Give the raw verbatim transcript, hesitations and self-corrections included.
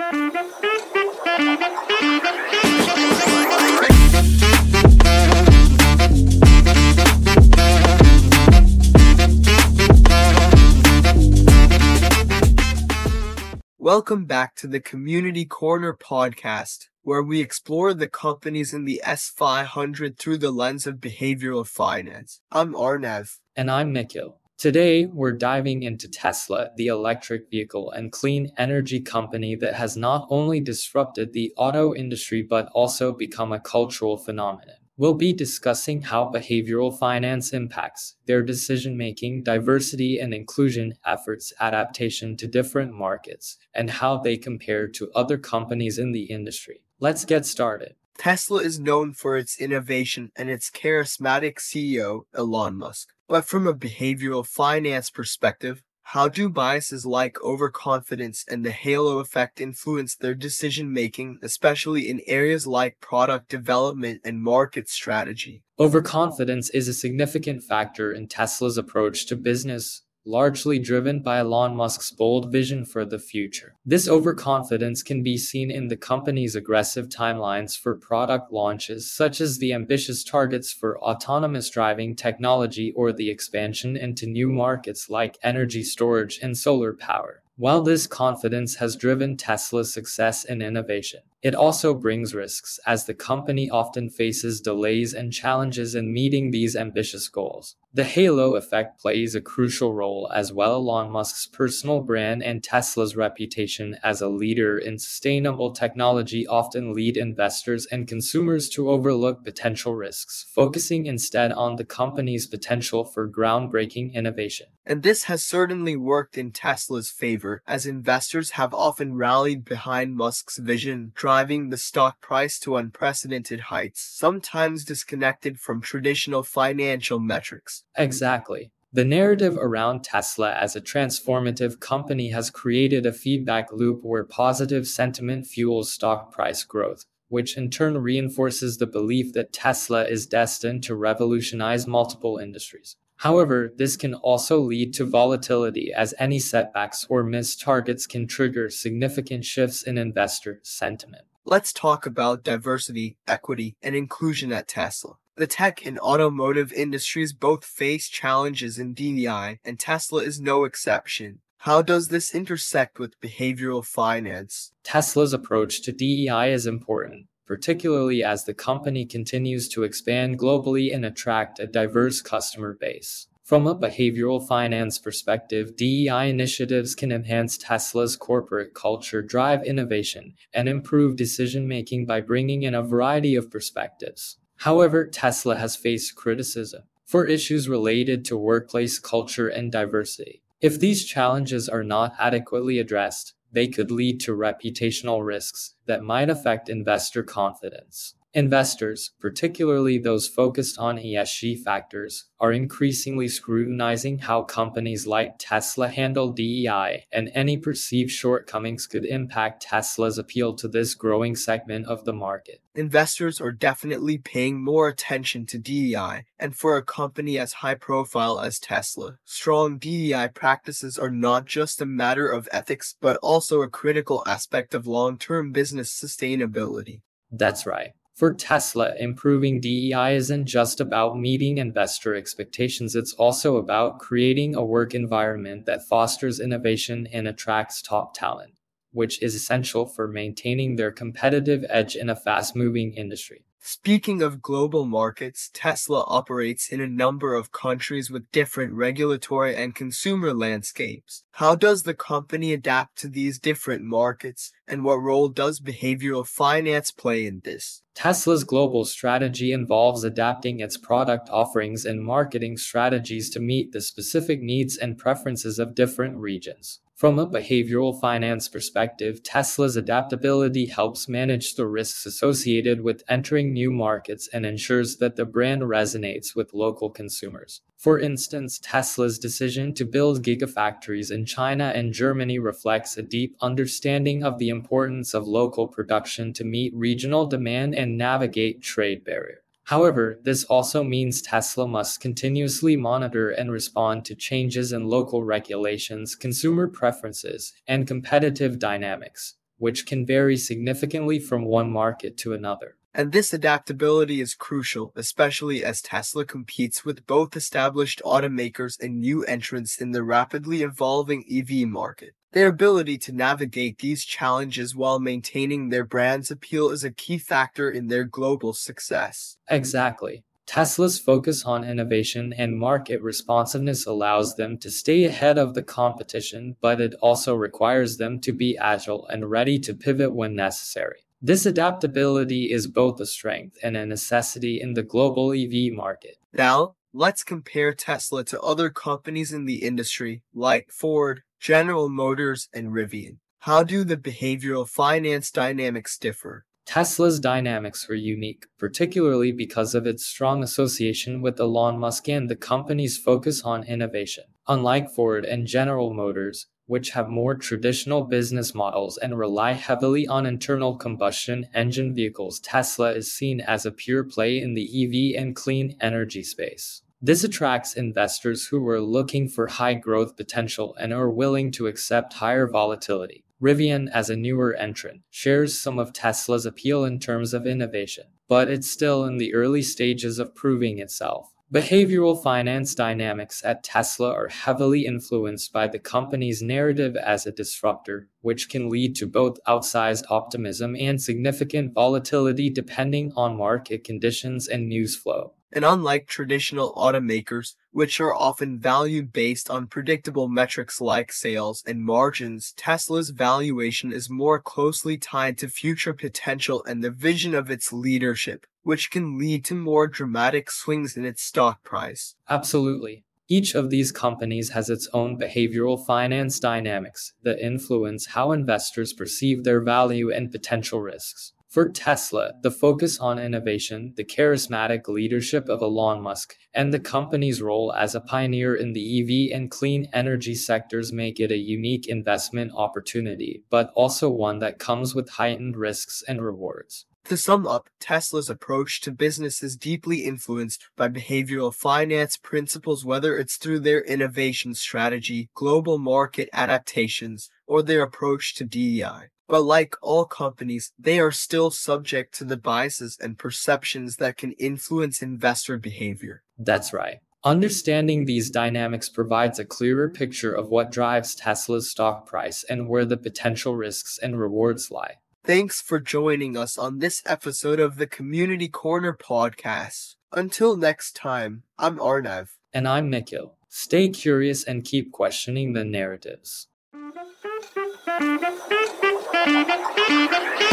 Welcome back to the Community Corner podcast, where we explore the companies in the S five hundred through the lens of behavioral finance. I'm Arnav. And I'm Nikhil. Today, we're diving into Tesla, the electric vehicle and clean energy company that has not only disrupted the auto industry but also become a cultural phenomenon. We'll be discussing how behavioral finance impacts their decision-making, diversity and inclusion efforts, adaptation to different markets, and how they compare to other companies in the industry. Let's get started. Tesla is known for its innovation and its charismatic C E O, Elon Musk. But from a behavioral finance perspective, how do biases like overconfidence and the halo effect influence their decision-making, especially in areas like product development and market strategy? Overconfidence is a significant factor in Tesla's approach to business, largely driven by Elon Musk's bold vision for the future. This overconfidence can be seen in the company's aggressive timelines for product launches, such as the ambitious targets for autonomous driving technology or the expansion into new markets like energy storage and solar power. While this confidence has driven Tesla's success and innovation, it also brings risks, as the company often faces delays and challenges in meeting these ambitious goals. The halo effect plays a crucial role as well. Elon Musk's personal brand and Tesla's reputation as a leader in sustainable technology often lead investors and consumers to overlook potential risks, focusing instead on the company's potential for groundbreaking innovation. And this has certainly worked in Tesla's favor, as investors have often rallied behind Musk's vision, driving the stock price to unprecedented heights, sometimes disconnected from traditional financial metrics. Exactly. The narrative around Tesla as a transformative company has created a feedback loop where positive sentiment fuels stock price growth, which in turn reinforces the belief that Tesla is destined to revolutionize multiple industries. However, this can also lead to volatility, as any setbacks or missed targets can trigger significant shifts in investor sentiment. Let's talk about diversity, equity, and inclusion at Tesla. The tech and automotive industries both face challenges in D E I, and Tesla is no exception. How does this intersect with behavioral finance? Tesla's approach to D E I is important, particularly as the company continues to expand globally and attract a diverse customer base. From a behavioral finance perspective, D E I initiatives can enhance Tesla's corporate culture, drive innovation, and improve decision-making by bringing in a variety of perspectives. However, Tesla has faced criticism for issues related to workplace culture and diversity. If these challenges are not adequately addressed, they could lead to reputational risks that might affect investor confidence. Investors, particularly those focused on E S G factors, are increasingly scrutinizing how companies like Tesla handle D E I, and any perceived shortcomings could impact Tesla's appeal to this growing segment of the market. Investors are definitely paying more attention to D E I, and for a company as high profile as Tesla, strong D E I practices are not just a matter of ethics but also a critical aspect of long-term business sustainability. That's right. For Tesla, improving D E I isn't just about meeting investor expectations, it's also about creating a work environment that fosters innovation and attracts top talent, which is essential for maintaining their competitive edge in a fast-moving industry. Speaking of global markets, Tesla operates in a number of countries with different regulatory and consumer landscapes. How does the company adapt to these different markets, and what role does behavioral finance play in this? Tesla's global strategy involves adapting its product offerings and marketing strategies to meet the specific needs and preferences of different regions. From a behavioral finance perspective, Tesla's adaptability helps manage the risks associated with entering new markets and ensures that the brand resonates with local consumers. For instance, Tesla's decision to build gigafactories in China and Germany reflects a deep understanding of the importance of local production to meet regional demand and navigate trade barriers. However, this also means Tesla must continuously monitor and respond to changes in local regulations, consumer preferences, and competitive dynamics. which can vary significantly from one market to another. And this adaptability is crucial, especially as Tesla competes with both established automakers and new entrants in the rapidly evolving E V market. Their ability to navigate these challenges while maintaining their brand's appeal is a key factor in their global success. Exactly. Tesla's focus on innovation and market responsiveness allows them to stay ahead of the competition, but it also requires them to be agile and ready to pivot when necessary. This adaptability is both a strength and a necessity in the global E V market. Now, let's compare Tesla to other companies in the industry like Ford, General Motors, and Rivian. How do the behavioral finance dynamics differ? Tesla's dynamics were unique, particularly because of its strong association with Elon Musk and the company's focus on innovation. Unlike Ford and General Motors, which have more traditional business models and rely heavily on internal combustion engine vehicles, Tesla is seen as a pure play in the E V and clean energy space. This attracts investors who are looking for high growth potential and are willing to accept higher volatility. Rivian, as a newer entrant, shares some of Tesla's appeal in terms of innovation, but it's still in the early stages of proving itself. Behavioral finance dynamics at Tesla are heavily influenced by the company's narrative as a disruptor, which can lead to both outsized optimism and significant volatility depending on market conditions and news flow. And unlike traditional automakers, which are often valued based on predictable metrics like sales and margins, Tesla's valuation is more closely tied to future potential and the vision of its leadership, which can lead to more dramatic swings in its stock price. Absolutely. Each of these companies has its own behavioral finance dynamics that influence how investors perceive their value and potential risks. For Tesla, the focus on innovation, the charismatic leadership of Elon Musk, and the company's role as a pioneer in the E V and clean energy sectors make it a unique investment opportunity, but also one that comes with heightened risks and rewards. To sum up, Tesla's approach to business is deeply influenced by behavioral finance principles, whether it's through their innovation strategy, global market adaptations, or their approach to D E I. But like all companies, they are still subject to the biases and perceptions that can influence investor behavior. That's right. Understanding these dynamics provides a clearer picture of what drives Tesla's stock price and where the potential risks and rewards lie. Thanks for joining us on this episode of the Community Corner podcast. Until next time, I'm Arnav. And I'm Nikhil. Stay curious and keep questioning the narratives. Thank you.